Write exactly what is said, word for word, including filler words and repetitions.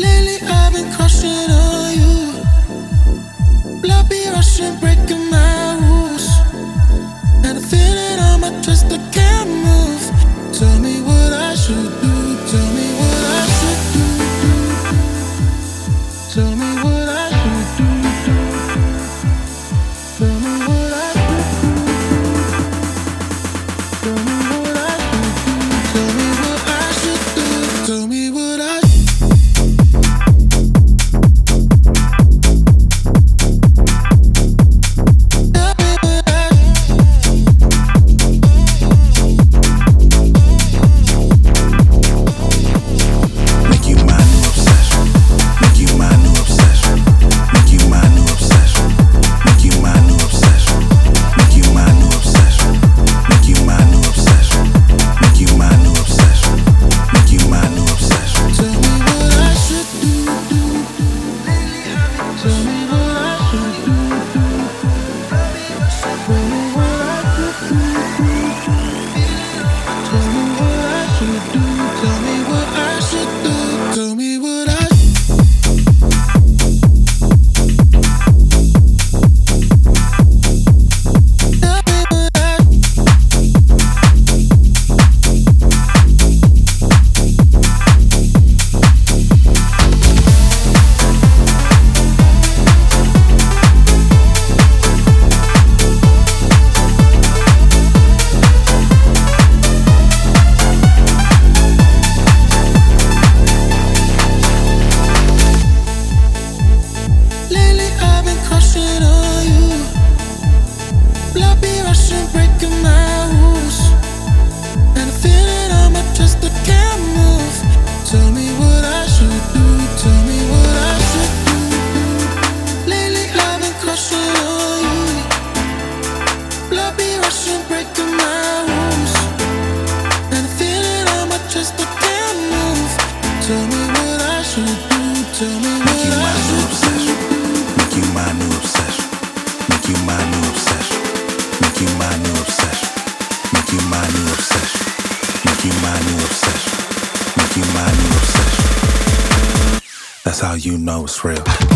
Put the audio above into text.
Lately I've been crushing on you. Blood be rushing, breaking my rules. And I feel it on my chest, I can't move. Tell me what I should do. Tell me what I should do. Tell me what I should do. Tell me what I should do. Tell me what I should do. Tell me what I should do. Tell me what I That's how you know it's real.